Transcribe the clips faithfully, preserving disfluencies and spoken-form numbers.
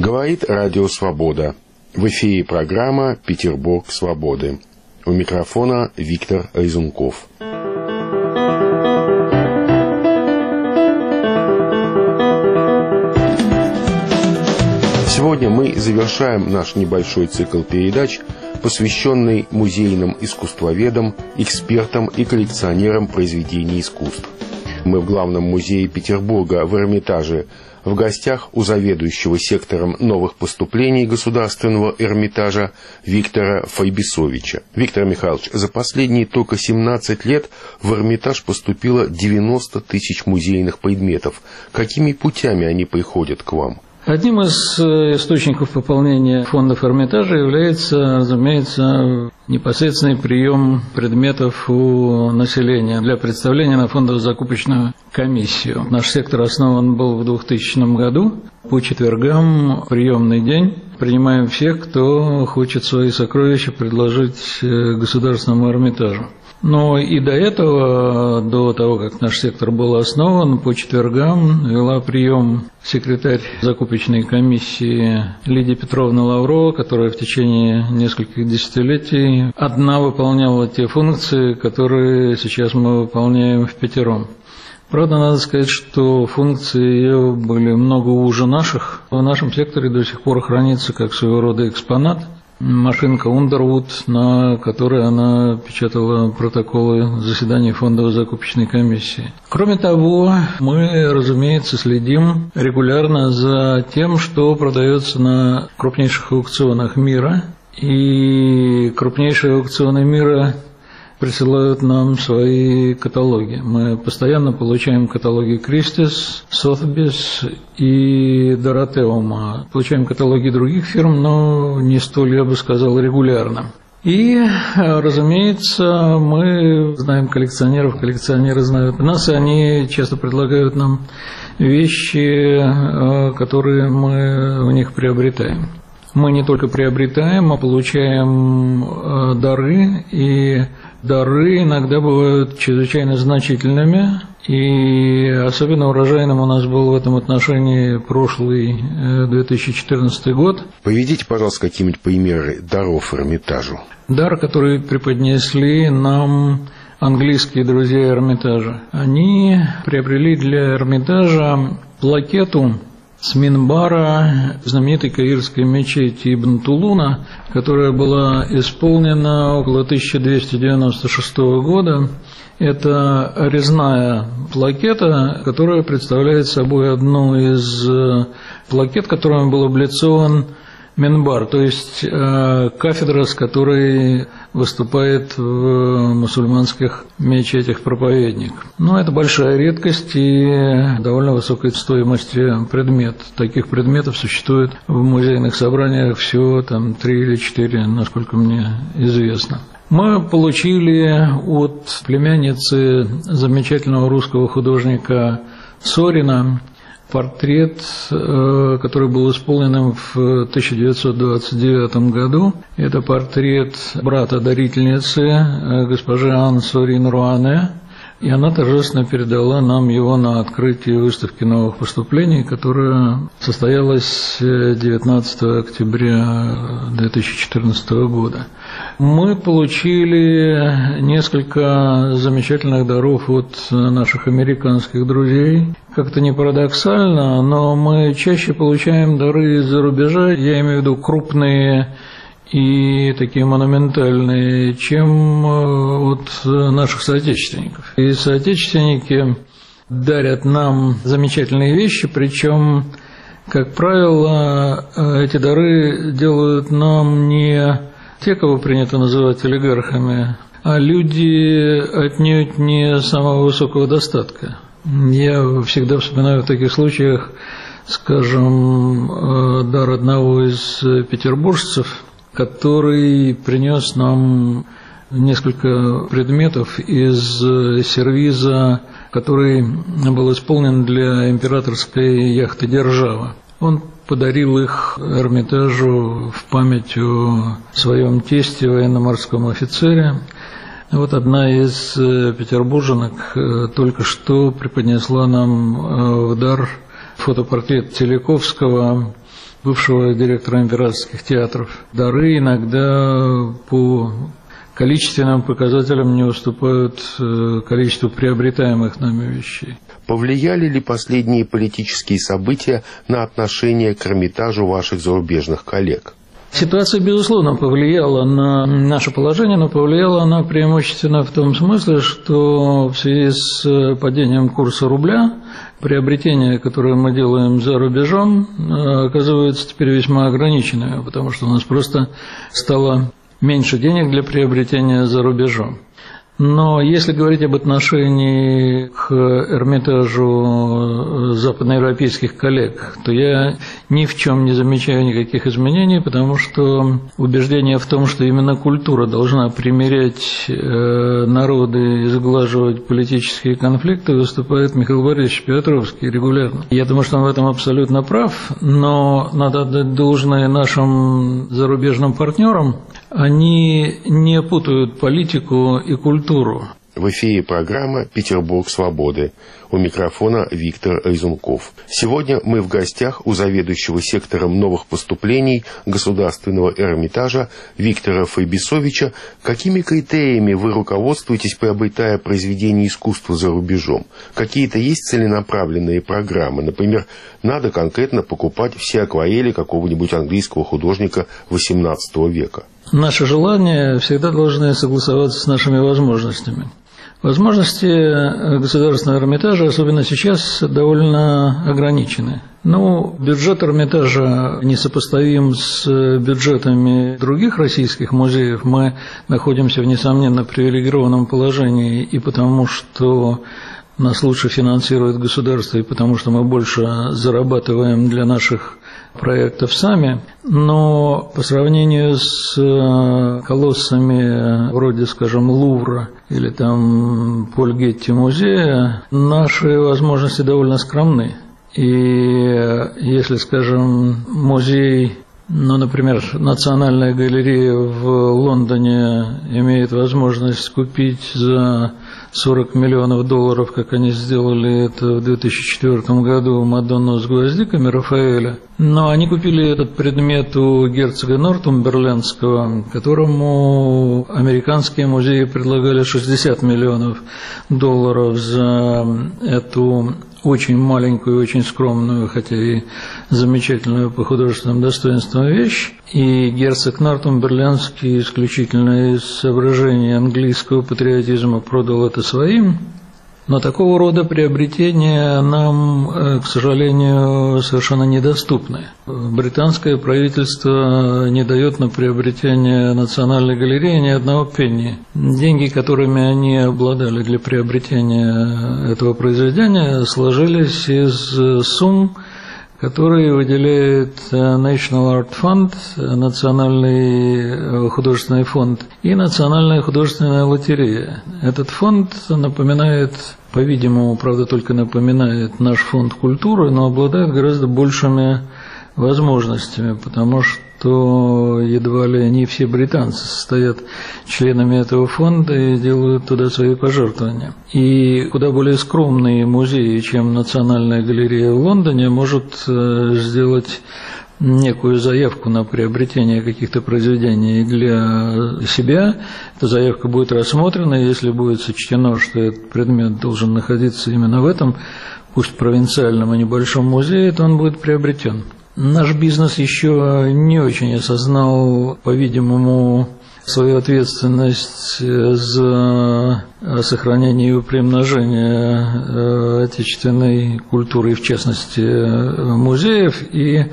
Говорит Радио Свобода. В эфире программа «Петербург свободы». У микрофона Виктор Резунков. Сегодня мы завершаем наш небольшой цикл передач, посвященный музейным искусствоведам, экспертам и коллекционерам произведений искусств. Мы в Главном музее Петербурга в Эрмитаже, в гостях у заведующего сектором новых поступлений Государственного Эрмитажа Виктора Файбисовича. Виктор Михайлович, за последние только семнадцать лет в Эрмитаж поступило девяносто тысяч музейных предметов. Какими путями они приходят к вам? Одним из источников пополнения фондов Эрмитажа является, разумеется, непосредственный прием предметов у населения для представления на фондово-закупочную комиссию. Наш сектор основан был в двухтысячном году. По четвергам приемный день. Принимаем всех, кто хочет свои сокровища предложить Государственному Эрмитажу. Но и до этого, до того, как наш сектор был основан, по четвергам вела прием секретарь закупочной комиссии Лидия Петровна Лаврова, которая в течение нескольких десятилетий одна выполняла те функции, которые сейчас мы выполняем впятером. Правда, надо сказать, что функции ее были много уже наших. В нашем секторе до сих пор хранится как своего рода экспонат машинка Underwood, на которой она печатала протоколы заседаний фондово-закупочной комиссии. Кроме того, мы, разумеется, следим регулярно за тем, что продается на крупнейших аукционах мира. И крупнейшие аукционы мира присылают нам свои каталоги. Мы постоянно получаем каталоги Кристис, Сотбис и Доротеума. Получаем каталоги других фирм, но не столь, я бы сказал, регулярно. И, разумеется, мы знаем коллекционеров, коллекционеры знают нас, и они часто предлагают нам вещи, которые мы у них приобретаем. Мы не только приобретаем, а получаем дары, и дары иногда бывают чрезвычайно значительными, и особенно урожайным у нас был в этом отношении прошлый две тысячи четырнадцатый год. Приведите, пожалуйста, какие-нибудь примеры даров Эрмитажу. Дар, который преподнесли нам английские друзья Эрмитажа. Они приобрели для Эрмитажа плакету с минбара знаменитой каирской мечети Ибн Тулуна, которая была исполнена около тысяча двести девяносто шестого года. Это резная плакета, которая представляет собой одну из плакет, которым был облицован минбар, то есть кафедра, с которой выступает в мусульманских мечетях проповедник. Но это большая редкость и довольно высокой стоимости предмет. Таких предметов существует в музейных собраниях всего там три или четыре, насколько мне известно. Мы получили от племянницы замечательного русского художника Сорина портрет, который был исполнен в тысяча девятьсот двадцать девятом году. Это портрет брата дарительницы, госпожи Анны Сорин Руане. И она торжественно передала нам его на открытии выставки новых поступлений, которая состоялась девятнадцатого октября две тысячи четырнадцатого года. Мы получили несколько замечательных даров от наших американских друзей. Как-то не парадоксально, но мы чаще получаем дары из-за рубежа, я имею в виду крупные и такие монументальные, чем от наших соотечественников. И соотечественники дарят нам замечательные вещи, причем, как правило, эти дары делают нам не те, кого принято называть олигархами, а люди отнюдь не самого высокого достатка. Я всегда вспоминаю в таких случаях, скажем, дар одного из петербуржцев, который принес нам несколько предметов из сервиза, который был исполнен для императорской яхты «Держава». Он подарил их Эрмитажу в память о своем тесте, военно-морском офицере. Вот одна из петербурженок только что преподнесла нам в дар фотопортрет Телековского бывшего директора императорских театров. Дары иногда по количественным показателям не уступают количеству приобретаемых нами вещей. Повлияли ли последние политические события на отношение к Эрмитажу ваших зарубежных коллег? Ситуация, безусловно, повлияла на наше положение, но повлияла она преимущественно в том смысле, что в связи с падением курса рубля приобретения, которые мы делаем за рубежом, оказываются теперь весьма ограниченными, потому что у нас просто стало меньше денег для приобретения за рубежом. Но если говорить об отношении к Эрмитажу западноевропейских коллег, то я ни в чем не замечаю никаких изменений, потому что убеждение в том, что именно культура должна примирять народы и сглаживать политические конфликты, выступает Михаил Борисович Петровский регулярно. Я думаю, что он в этом абсолютно прав, но надо отдать должное нашим зарубежным партнерам. Они не путают политику и культуру. В эфире программа «Петербург свободы». У микрофона Виктор Резунков. Сегодня мы в гостях у заведующего сектором новых поступлений Государственного Эрмитажа Виктора Файбисовича. Какими критериями вы руководствуетесь, приобретая произведения искусства за рубежом? Какие-то есть целенаправленные программы? Например, надо конкретно покупать все акварели какого-нибудь английского художника восемнадцатого века. Наши желания всегда должны согласоваться с нашими возможностями. Возможности Государственного Эрмитажа, особенно сейчас, довольно ограничены. Ну, бюджет Эрмитажа несопоставим с бюджетами других российских музеев. Мы находимся в несомненно привилегированном положении и потому, что нас лучше финансирует государство, и потому что мы больше зарабатываем для наших проектов сами, но по сравнению с колоссами вроде, скажем, Лувра или там Поль Гетти музея, наши возможности довольно скромны. И если, скажем, музей, ну, например, Национальная галерея в Лондоне имеет возможность купить за сорок миллионов долларов, как они сделали это в две тысячи четвёртом году, Мадонну с гвоздиками Рафаэля. Но они купили этот предмет у герцога Нортумберлендского, которому американские музеи предлагали шестьдесят миллионов долларов за эту очень маленькую, очень скромную, хотя и замечательную по художественным достоинствам вещь. И герцог Нортумберлендский исключительно из соображений английского патриотизма продал это своим. Но такого рода приобретения нам, к сожалению, совершенно недоступны. Британское правительство не дает на приобретение Национальной галереи ни одного пенни. Деньги, которыми они обладали для приобретения этого произведения, сложились из сумм, которые выделяет National Art Fund, Национальный художественный фонд, и Национальная художественная лотерея. Этот фонд напоминает, по-видимому, правда, только напоминает наш фонд культуры, но обладает гораздо большими возможностями, потому что едва ли не все британцы состоят членами этого фонда и делают туда свои пожертвования. И куда более скромные музеи, чем Национальная галерея в Лондоне, может сделать некую заявку на приобретение каких-то произведений для себя. Эта заявка будет рассмотрена, если будет сочтено, что этот предмет должен находиться именно в этом, пусть провинциальном и небольшом музее, то он будет приобретен. Наш бизнес еще не очень осознал, по-видимому, свою ответственность за сохранение и приумножение отечественной культуры, и в частности музеев, и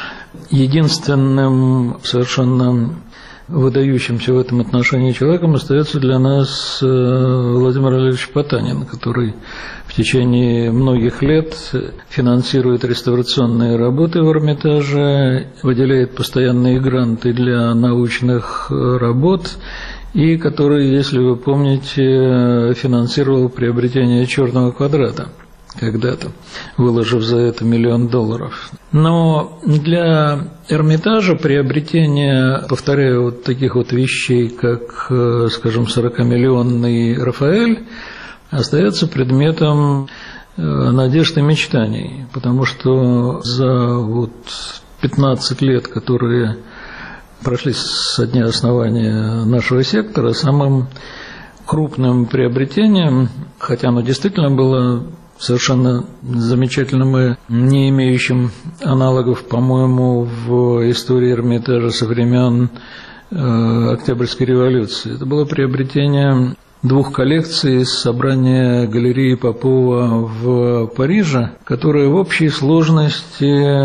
единственным совершенно выдающимся в этом отношении человеком остается для нас Владимир Валерьевич Потанин, который в течение многих лет финансирует реставрационные работы в Эрмитаже, выделяет постоянные гранты для научных работ и который, если вы помните, финансировал приобретение «Черного квадрата» когда-то, выложив за это миллион долларов. Но для Эрмитажа приобретение, повторяю, вот таких вот вещей, как, скажем, сорокамиллионный Рафаэль, остается предметом надежд и мечтаний, потому что за вот пятнадцать лет, которые прошли со дня основания нашего сектора, самым крупным приобретением, хотя оно действительно было совершенно замечательным и не имеющим аналогов, по-моему, в истории Эрмитажа со времен э, Октябрьской революции. Это было приобретение двух коллекций из собрания галереи Попова в Париже, которые в общей сложности,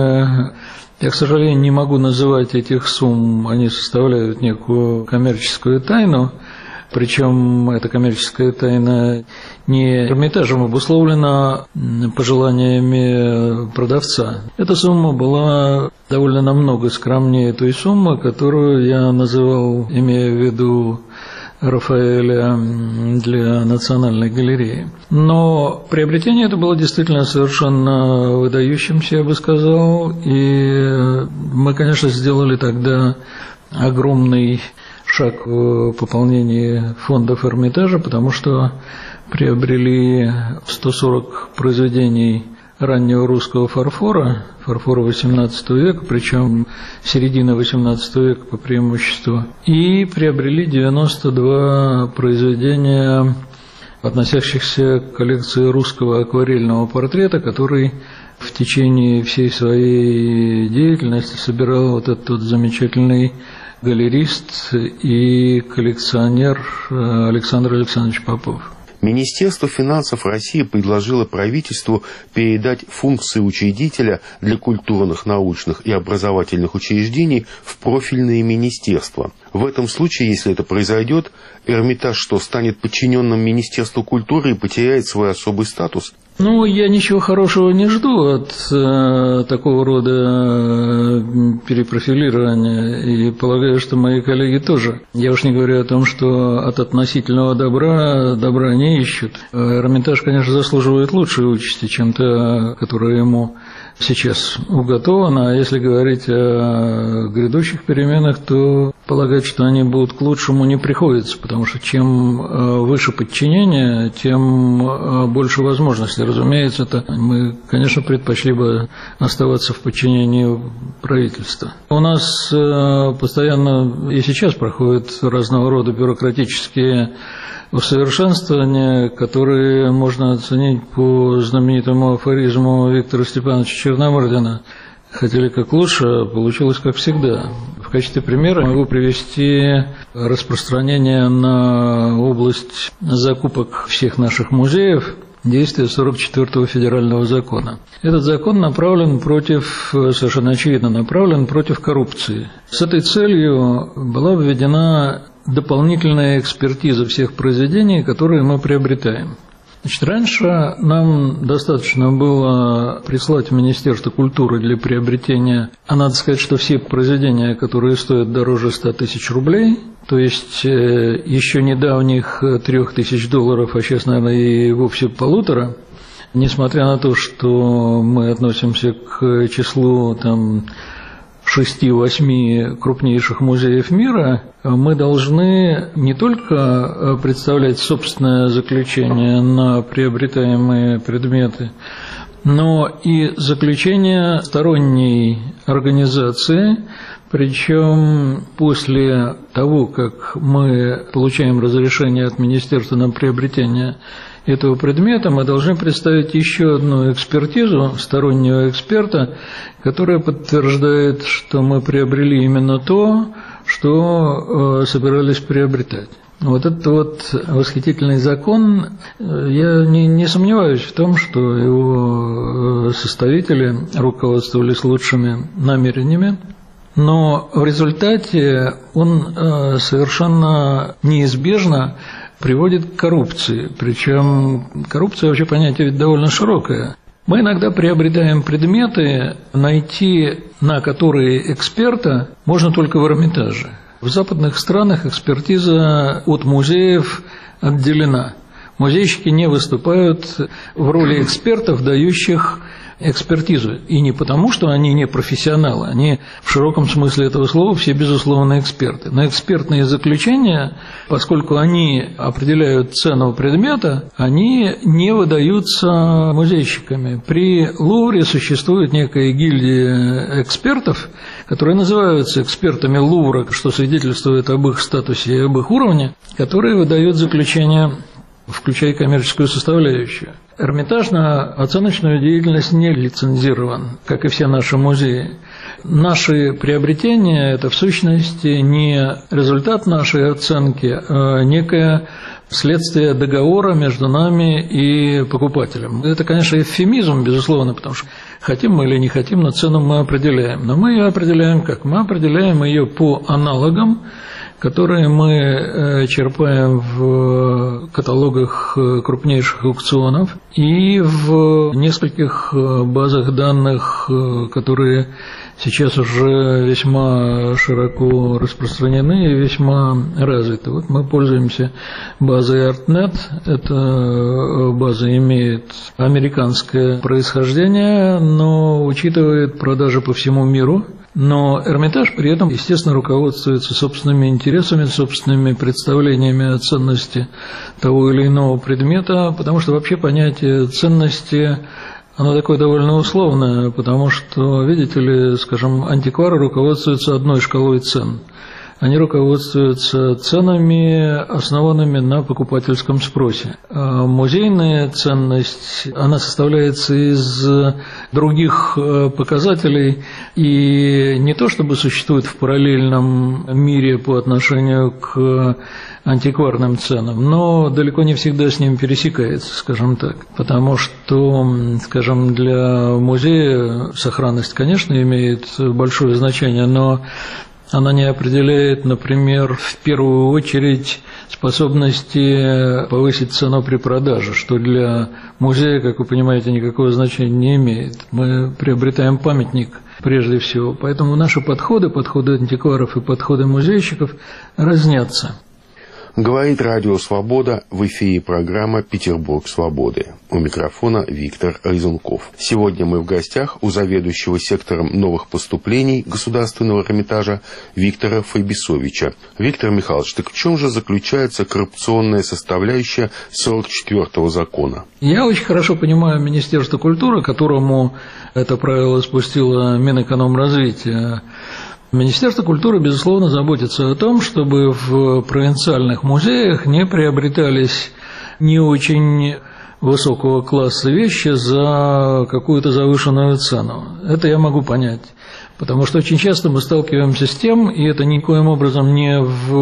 я, к сожалению, не могу называть этих сумм, они составляют некую коммерческую тайну, причем эта коммерческая тайна не Эрмитажем обусловлена пожеланиями продавца. Эта сумма была довольно намного скромнее той суммы, которую я называл, имея в виду Рафаэля для Национальной галереи. Но приобретение это было действительно совершенно выдающимся, я бы сказал, и мы, конечно, сделали тогда огромный шаг в пополнении фондов Эрмитажа, потому что приобрели сто сорок произведений раннего русского фарфора, фарфора восемнадцатого века, причем середина восемнадцатого века по преимуществу, и приобрели девяносто два произведения, относящихся к коллекции русского акварельного портрета, который в течение всей своей деятельности собирал вот этот вот замечательный галерист и коллекционер Александр Александрович Попов. Министерство финансов России предложило правительству передать функции учредителя для культурных, научных и образовательных учреждений в профильные министерства. В этом случае, если это произойдет, Эрмитаж что, станет подчиненным Министерству культуры и потеряет свой особый статус? Ну, я ничего хорошего не жду от э, такого рода перепрофилирования, и полагаю, что мои коллеги тоже. Я уж не говорю о том, что от относительного добра добра не ищут. Эрмитаж, конечно, заслуживает лучшей участи, чем та, которая ему сейчас уготована. А если говорить о грядущих переменах, то полагать, что они будут к лучшему, не приходится, потому что чем выше подчинение, тем больше возможностей. Разумеется, это мы, конечно, предпочли бы оставаться в подчинении правительства. У нас постоянно и сейчас проходят разного рода бюрократические усовершенствования, которые можно оценить по знаменитому афоризму Виктора Степановича Черномырдина. Хотели как лучше, а получилось как всегда. В качестве примера могу привести распространение на область закупок всех наших музеев действия сорок четвёртого федерального закона. Этот закон направлен против, совершенно очевидно, направлен против коррупции. С этой целью была введена дополнительная экспертиза всех произведений, которые мы приобретаем. Значит, раньше нам достаточно было прислать в Министерство культуры для приобретения, а надо сказать, что все произведения, которые стоят дороже ста тысяч рублей, то есть еще недавних трех тысяч долларов, а сейчас, наверное, и вовсе полутора, несмотря на то, что мы относимся к числу там шести-восьми крупнейших музеев мира, мы должны не только представлять собственное заключение на приобретаемые предметы, но и заключение сторонней организации, причем после того, как мы получаем разрешение от Министерства на приобретение этого предмета, мы должны представить еще одну экспертизу стороннего эксперта, которая подтверждает, что мы приобрели именно то, что э, собирались приобретать. Вот этот вот восхитительный закон, я не, не сомневаюсь в том, что его составители руководствовались лучшими намерениями, но в результате он э, совершенно неизбежно приводит к коррупции. Причем коррупция вообще понятие ведь довольно широкое. Мы иногда приобретаем предметы, найти на которые эксперта можно только в Эрмитаже. В западных странах экспертиза от музеев отделена. Музейщики не выступают в роли экспертов, дающих экспертизу. И не потому, что они не профессионалы, они в широком смысле этого слова все, безусловно, эксперты. Но экспертные заключения, поскольку они определяют цену предмета, они не выдаются музейщиками. При Лувре существует некая гильдия экспертов, которые называются экспертами Лувра, что свидетельствует об их статусе и об их уровне, которые выдают заключения, включая коммерческую составляющую. Эрмитаж на оценочную деятельность не лицензирован, как и все наши музеи. Наши приобретения – это в сущности не результат нашей оценки, а некое следствие договора между нами и покупателем. Это, конечно, эвфемизм, безусловно, потому что хотим мы или не хотим, но цену мы определяем. Но мы ее определяем как? Мы определяем ее по аналогам, которые мы черпаем в каталогах крупнейших аукционов и в нескольких базах данных, которые сейчас уже весьма широко распространены и весьма развиты. Вот мы пользуемся базой ArtNet. Эта база имеет американское происхождение, но учитывает продажи по всему миру. Но Эрмитаж при этом, естественно, руководствуется собственными интересами, собственными представлениями о ценности того или иного предмета, потому что вообще понятие ценности, оно такое довольно условное, потому что, видите ли, скажем, антиквары руководствуются одной шкалой цен. Они руководствуются ценами, основанными на покупательском спросе. А музейная ценность, она составляется из других показателей, и не то чтобы существует в параллельном мире по отношению к антикварным ценам, но далеко не всегда с ним пересекается, скажем так. Потому что, скажем, для музея сохранность, конечно, имеет большое значение, но она не определяет, например, в первую очередь способности повысить цену при продаже, что для музея, как вы понимаете, никакого значения не имеет. Мы приобретаем памятник прежде всего, поэтому наши подходы, подходы антикваров и подходы музейщиков разнятся. Говорит Радио Свобода, в эфире программа «Петербург свободы». У микрофона Виктор Резунков. Сегодня мы в гостях у заведующего сектором новых поступлений Государственного Эрмитажа Виктора Файбисовича. Виктор Михайлович, так в чем же заключается коррупционная составляющая сорок четвёртого закона? Я очень хорошо понимаю Министерство культуры, которому это правило спустило Минэкономразвития. Министерство культуры, безусловно, заботится о том, чтобы в провинциальных музеях не приобретались не очень высокого класса вещи за какую-то завышенную цену. Это я могу понять, потому что очень часто мы сталкиваемся с тем, и это никоим образом не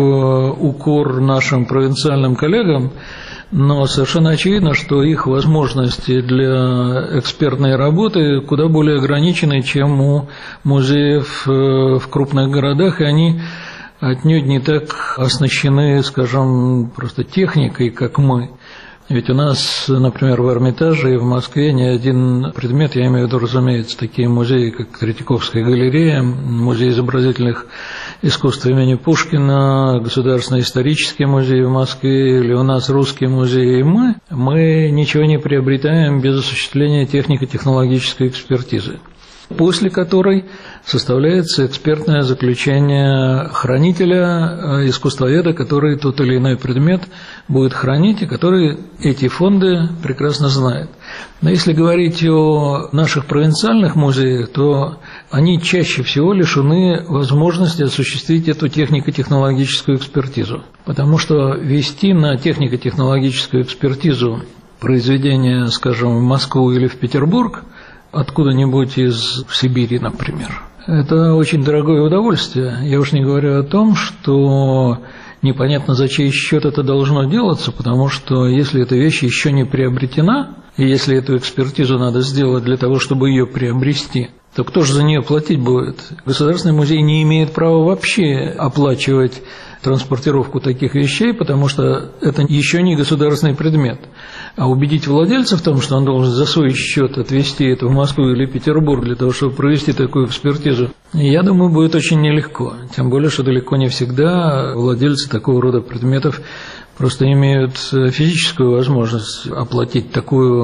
в укор нашим провинциальным коллегам, но совершенно очевидно, что их возможности для экспертной работы куда более ограничены, чем у музеев в крупных городах, и они отнюдь не так оснащены, скажем, просто техникой, как мы. Ведь у нас, например, в Эрмитаже и в Москве ни один предмет, я имею в виду, разумеется, такие музеи, как Третьяковская галерея, музей изобразительных искусств имени Пушкина, Государственный исторический музей в Москве, или у нас Русский музей, и мы, мы ничего не приобретаем без осуществления технико-технологической экспертизы, после которой составляется экспертное заключение хранителя, искусствоведа, который тот или иной предмет будет хранить, и который эти фонды прекрасно знает. Но если говорить о наших провинциальных музеях, то они чаще всего лишены возможности осуществить эту технико-технологическую экспертизу, потому что вести на технико-технологическую экспертизу произведения, скажем, в Москву или в Петербург, откуда-нибудь из Сибири, например, это очень дорогое удовольствие. Я уж не говорю о том, что непонятно, за чей счет это должно делаться, потому что если эта вещь еще не приобретена, и если эту экспертизу надо сделать для того, чтобы ее приобрести, то кто же за нее платить будет? Государственный музей не имеет права вообще оплачивать транспортировку таких вещей, потому что это еще не государственный предмет. А убедить владельца в том, что он должен за свой счет отвезти это в Москву или Петербург для того, чтобы провести такую экспертизу, я думаю, будет очень нелегко. Тем более, что далеко не всегда владельцы такого рода предметов просто имеют физическую возможность оплатить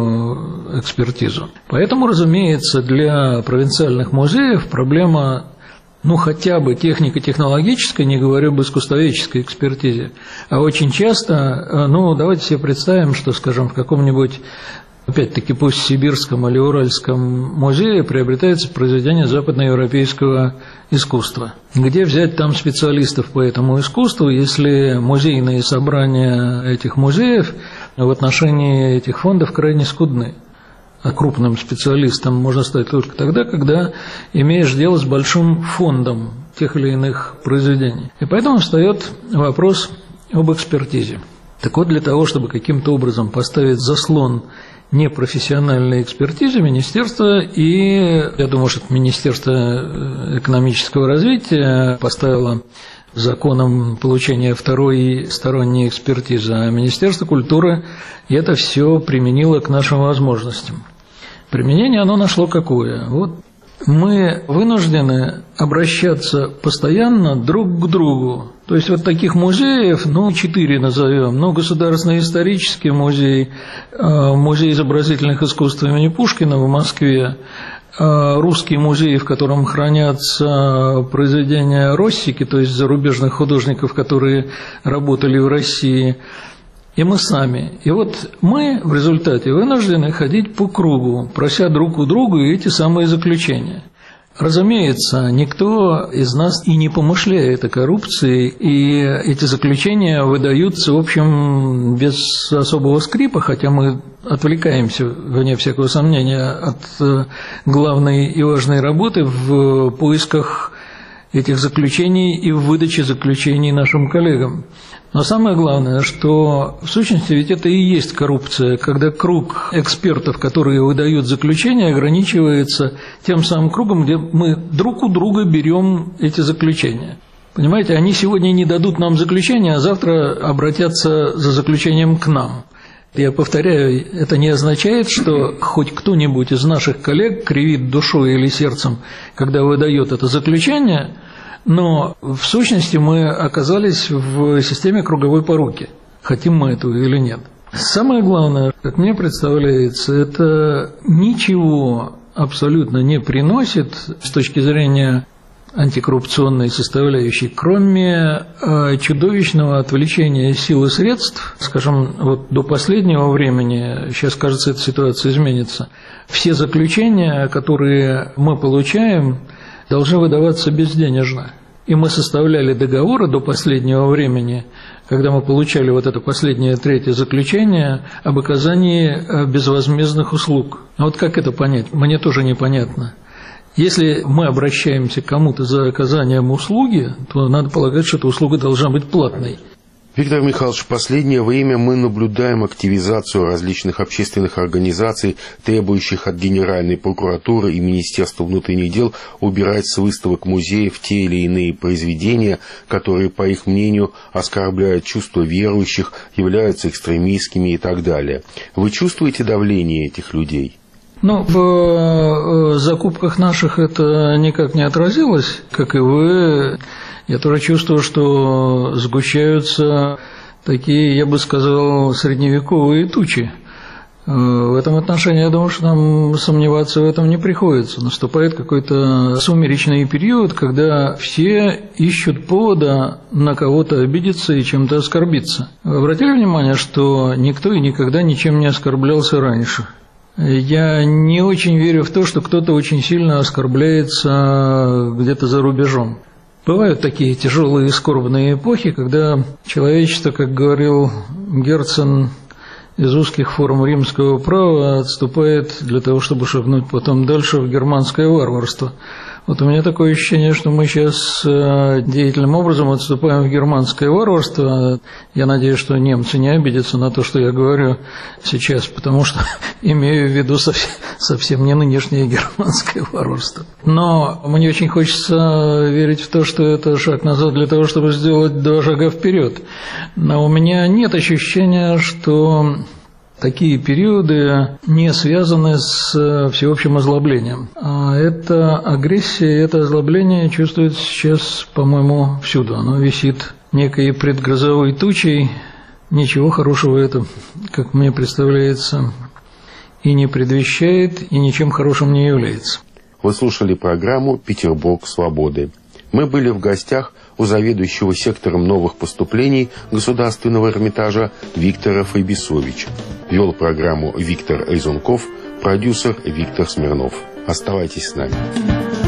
такую экспертизу. Поэтому, разумеется, для провинциальных музеев проблема, ну, хотя бы технико-технологической, не говорю об искусствоведческой экспертизе, а очень часто, ну, давайте себе представим, что, скажем, в каком-нибудь, опять-таки, пусть сибирском или уральском музее приобретается произведение западноевропейского искусства. Где взять там специалистов по этому искусству, если музейные собрания этих музеев в отношении этих фондов крайне скудны? А крупным специалистом можно стать только тогда, когда имеешь дело с большим фондом тех или иных произведений. И поэтому встает вопрос об экспертизе. Так вот, для того, чтобы каким-то образом поставить заслон непрофессиональной экспертизе, министерство, и я думаю, что Министерство экономического развития поставило законом получения второй сторонней экспертизы, а Министерство культуры это все применило к нашим возможностям. Применение оно нашло какое? Вот мы вынуждены обращаться постоянно друг к другу. То есть вот таких музеев, ну, четыре назовем, ну, Государственный исторический музей, музей изобразительных искусств имени Пушкина в Москве, Русский музей, в котором хранятся произведения Россики, то есть зарубежных художников, которые работали в России, и мы сами. И вот мы в результате вынуждены ходить по кругу, прося друг у друга эти самые заключения. Разумеется, никто из нас и не помышляет о коррупции, и эти заключения выдаются, в общем, без особого скрипа, хотя мы отвлекаемся, вне всякого сомнения, от главной и важной работы в поисках этих заключений и в выдаче заключений нашим коллегам. Но самое главное, что в сущности ведь это и есть коррупция, когда круг экспертов, которые выдают заключения, ограничивается тем самым кругом, где мы друг у друга берем эти заключения. Понимаете, они сегодня не дадут нам заключения, а завтра обратятся за заключением к нам. Я повторяю, это не означает, что хоть кто-нибудь из наших коллег кривит душой или сердцем, когда выдает это заключение, но в сущности мы оказались в системе круговой поруки, хотим мы этого или нет. Самое главное, как мне представляется, это ничего абсолютно не приносит с точки зрения антикоррупционной составляющей, кроме чудовищного отвлечения сил и средств, скажем, вот до последнего времени, сейчас, кажется, эта ситуация изменится, все заключения, которые мы получаем, должны выдаваться безденежно. И мы составляли договоры до последнего времени, когда мы получали вот это последнее, третье заключение об оказании безвозмездных услуг. А вот как это понять? Мне тоже непонятно. Если мы обращаемся к кому-то за оказанием услуги, то надо полагать, что эта услуга должна быть платной. Виктор Михайлович, в последнее время мы наблюдаем активизацию различных общественных организаций, требующих от Генеральной прокуратуры и Министерства внутренних дел убирать с выставок музеев те или иные произведения, которые, по их мнению, оскорбляют чувства верующих, являются экстремистскими и так далее. Вы чувствуете давление этих людей? Ну, в закупках наших это никак не отразилось, как и вы. Я тоже чувствую, что сгущаются такие, я бы сказал, средневековые тучи. В этом отношении, я думаю, что нам сомневаться в этом не приходится. Наступает какой-то сумеречный период, когда все ищут повода на кого-то обидеться и чем-то оскорбиться. Вы обратили внимание, что никто и никогда ничем не оскорблялся раньше? Я не очень верю в то, что кто-то очень сильно оскорбляется где-то за рубежом. Бывают такие тяжелые и скорбные эпохи, когда человечество, как говорил Герцен, из узких форм римского права отступает для того, чтобы шагнуть потом дальше в германское варварство. Вот у меня такое ощущение, что мы сейчас деятельным образом отступаем в германское варварство. Я надеюсь, что немцы не обидятся на то, что я говорю сейчас, потому что имею в виду совсем, совсем не нынешнее германское варварство. Но мне очень хочется верить в то, что это шаг назад для того, чтобы сделать два шага вперед. Но у меня нет ощущения, что такие периоды не связаны с всеобщим озлоблением. А эта агрессия, это озлобление чувствуется сейчас, по-моему, всюду. Оно висит некой предгрозовой тучей ничего хорошего это, как мне представляется, и не предвещает, и ничем хорошим не является. Вы слушали программу «Петербург свободы». Мы были в гостях у заведующего сектором новых поступлений Государственного Эрмитажа Виктора Файбисовича. Вел программу Виктор Лизунков, продюсер Виктор Смирнов. Оставайтесь с нами.